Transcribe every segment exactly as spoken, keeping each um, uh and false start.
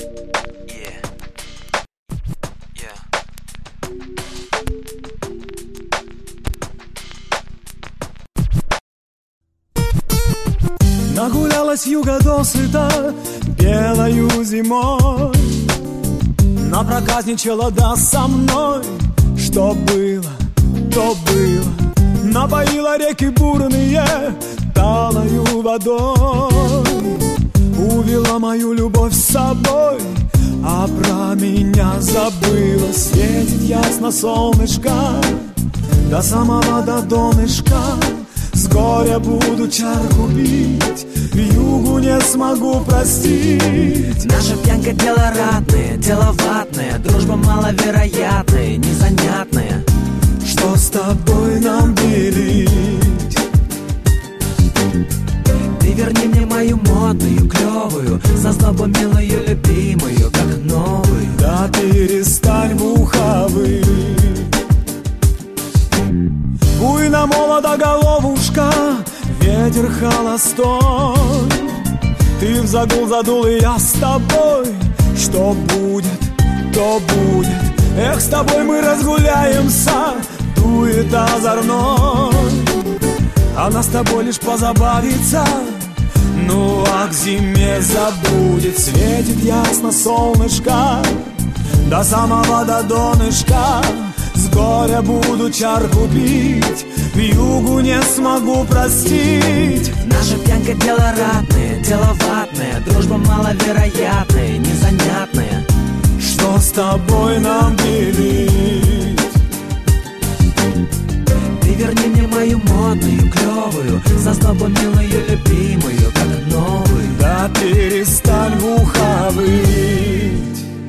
Нагулялась юга досыта белою зимой, напроказничала да со мной. Что было, то было. Напоила реки бурные талою водой, увела мою любовь с собой, а про меня забыла. Светит ясно солнышко до самого до донышка. С горя буду чарку пить, вьюгу не смогу простить. Наша пьянка дело ратное, дело ватное, дружба маловероятная, незанятная. Что с тобой нам делить? Ты верни мне мою модную, клевую, зазнобу милую, любимую, как новую. Да перестань бухавы. Буйна молода головушка, ветер холостой. Ты в загул задул, и я с тобой. Что будет, то будет. Эх, с тобой мы разгуляемся, дует озорной. Она с тобой лишь позабавится, ну а к зиме забудет. Светит ясно солнышко до самого до донышка. С горя буду чарку пить, вьюгу не смогу простить. Наша пьянка дело ратное, дело ватное, дружба маловероятная, незанятная. Что с тобой нам делить? Ты верни мне мою модную, клевую, зазнобу милую, любимую, как новую. Да перестань бухавыть.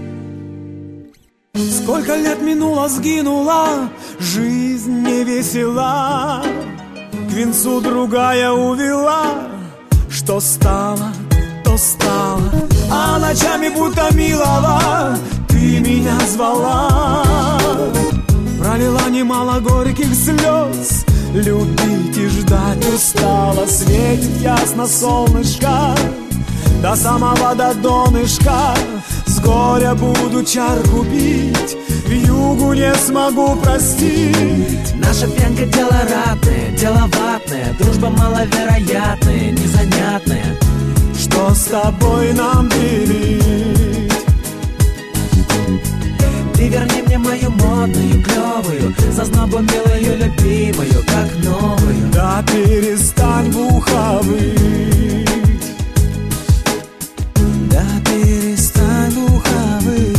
Сколько лет минуло, сгинула, жизнь не весела, к венцу другая увела. Что стало, то стало, а ночами будто милого ты меня звала. Пролила немало горьких слез, любить и ждать устала. Светит ясно солнышко до самого до донышка. С горя буду чарку пить, вьюгу не смогу простить. Наша пьянка дело ратное, дело ватное, дружба маловероятная, незанятная. Что с тобой нам делить? Ты верни мне мою модную, клевую, зазнобу милую, любимую, как новую. Да перестань бухавыть. Да перестань бухавыть.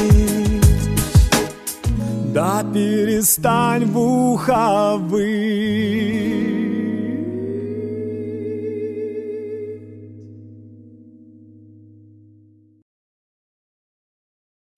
Да перестань бухавыть.